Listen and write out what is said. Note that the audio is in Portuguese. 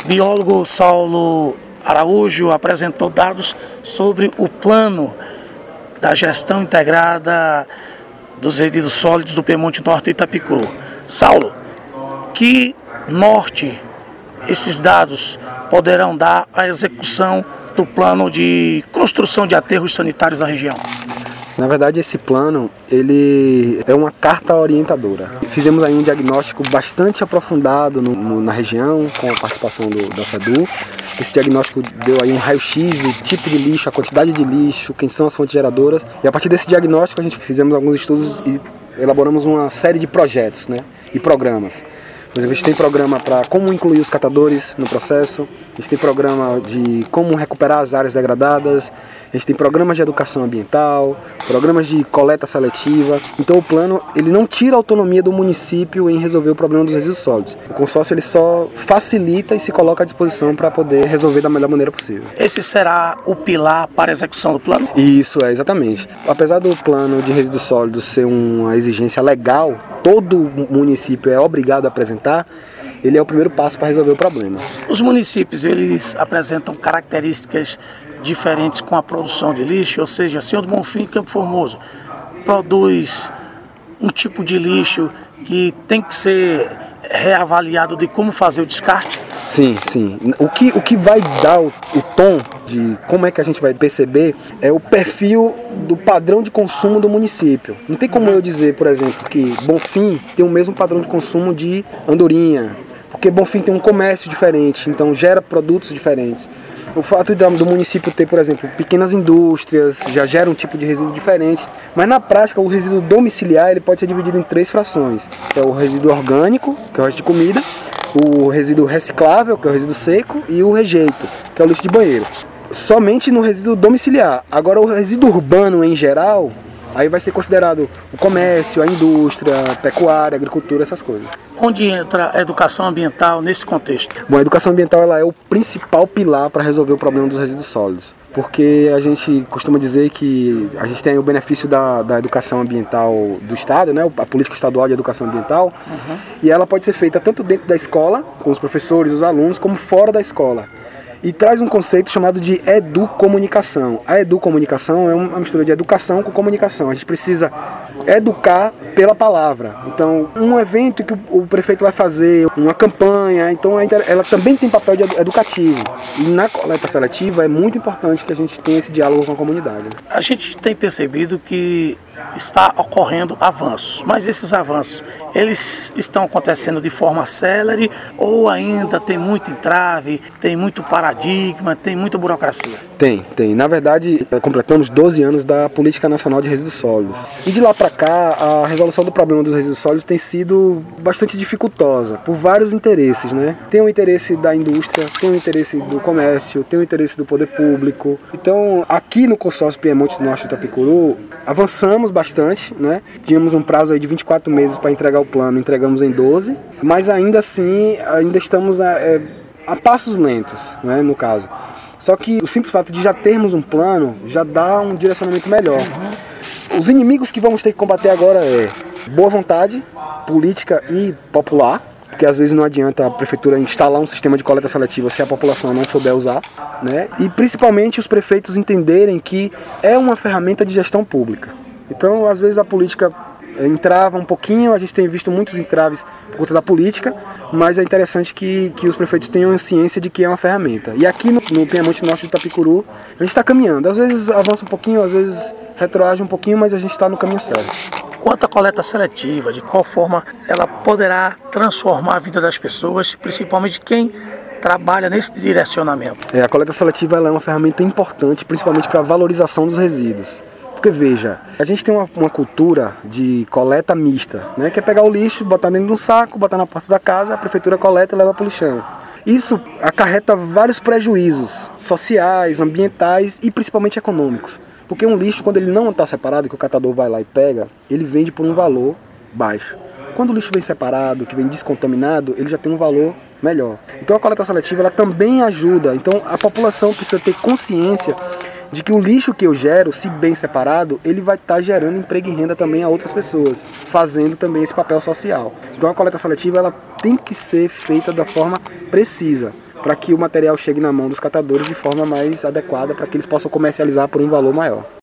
Biólogo Saulo Araújo apresentou dados sobre o plano da gestão integrada dos resíduos sólidos do Piemonte Norte e Itapicuru. Saulo, que norte esses dados poderão dar à execução do plano de construção de aterros sanitários na região? Na verdade, esse plano ele é uma carta orientadora. Fizemos aí um diagnóstico bastante aprofundado na região, com a participação da SEDU. Esse diagnóstico deu aí um raio-x do tipo de lixo, a quantidade de lixo, quem são as fontes geradoras. E a partir desse diagnóstico a gente fizemos alguns estudos e elaboramos uma série de projetos, né, e programas. Por exemplo, a gente tem programa para como incluir os catadores no processo, a gente tem programa de como recuperar as áreas degradadas, a gente tem programas de educação ambiental, programas de coleta seletiva. Então o plano ele não tira a autonomia do município em resolver o problema dos resíduos sólidos. O consórcio ele só facilita e se coloca à disposição para poder resolver da melhor maneira possível. Esse será o pilar para a execução do plano? Isso, exatamente. Apesar do plano de resíduos sólidos ser uma exigência legal, todo município é obrigado a apresentar, ele é o primeiro passo para resolver o problema. Os municípios, eles apresentam características diferentes com a produção de lixo, ou seja, Senhor do Bonfim, Campo Formoso, produz um tipo de lixo que tem que ser reavaliado de como fazer o descarte? Sim, sim. O que vai dar o tom de como é que a gente vai perceber é o perfil do padrão de consumo do município. Não tem como eu dizer, por exemplo, que Bonfim tem o mesmo padrão de consumo de Andorinha, porque Bonfim tem um comércio diferente, então gera produtos diferentes. O fato do município ter, por exemplo, pequenas indústrias, já gera um tipo de resíduo diferente, mas na prática o resíduo domiciliar ele pode ser dividido em 3 frações. É o resíduo orgânico, que é o resto de comida, o resíduo reciclável, que é o resíduo seco, e o rejeito, que é o lixo de banheiro. Somente no resíduo domiciliar. Agora o resíduo urbano em geral, aí vai ser considerado o comércio, a indústria, a pecuária, a agricultura, essas coisas. Onde entra a educação ambiental nesse contexto? Bom, a educação ambiental ela é o principal pilar para resolver o problema dos resíduos sólidos. Porque a gente costuma dizer que a gente tem o benefício da educação ambiental do Estado, né? A política estadual de educação ambiental, e ela pode ser feita tanto dentro da escola, com os professores, os alunos, como fora da escola. E traz um conceito chamado de educomunicação. A educomunicação é uma mistura de educação com comunicação. A gente precisa educar pela palavra. Então, um evento que o prefeito vai fazer, uma campanha, então ela também tem papel educativo. E na coleta seletiva é muito importante que a gente tenha esse diálogo com a comunidade. A gente tem percebido que está ocorrendo avanços, mas esses avanços, eles estão acontecendo de forma célere ou ainda tem muito entrave, tem muito paradigma, tem muita burocracia? Tem. Na verdade, completamos 12 anos da Política Nacional de Resíduos Sólidos. E de lá para cá, a resolução do problema dos resíduos sólidos tem sido bastante dificultosa, por vários interesses, né? Tem o interesse da indústria, tem o interesse do comércio, tem o interesse do poder público. Então, aqui no consórcio Piemonte Norte e Itapicuru, avançamos bastante, né? Tínhamos um prazo aí de 24 meses para entregar o plano, entregamos em 12, mas ainda assim, ainda estamos a passos lentos, né, no caso. Só que o simples fato de já termos um plano já dá um direcionamento melhor. Os inimigos que vamos ter que combater agora é boa vontade, política e popular, porque às vezes não adianta a prefeitura instalar um sistema de coleta seletiva se a população não souber usar, né? E principalmente os prefeitos entenderem que é uma ferramenta de gestão pública. Então, às vezes a política entrava um pouquinho, a gente tem visto muitos entraves por conta da política, mas é interessante que os prefeitos tenham ciência de que é uma ferramenta. E aqui no Piemonte Norte do Itapicuru, a gente está caminhando. Às vezes avança um pouquinho, às vezes retroage um pouquinho, mas a gente está no caminho certo. Quanto à coleta seletiva, de qual forma ela poderá transformar a vida das pessoas, principalmente quem trabalha nesse direcionamento? A coleta seletiva ela é uma ferramenta importante, principalmente para a valorização dos resíduos. Porque veja, a gente tem uma cultura de coleta mista, né? Que é pegar o lixo, botar dentro de um saco, botar na porta da casa, a prefeitura coleta e leva para o lixão. Isso acarreta vários prejuízos sociais, ambientais e principalmente econômicos. Porque um lixo, quando ele não está separado, que o catador vai lá e pega, ele vende por um valor baixo. Quando o lixo vem separado, que vem descontaminado, ele já tem um valor melhor. Então a coleta seletiva ela também ajuda. Então a população precisa ter consciência de que o lixo que eu gero, se bem separado, ele vai estar gerando emprego e renda também a outras pessoas, fazendo também esse papel social. Então a coleta seletiva ela tem que ser feita da forma precisa, para que o material chegue na mão dos catadores de forma mais adequada, para que eles possam comercializar por um valor maior.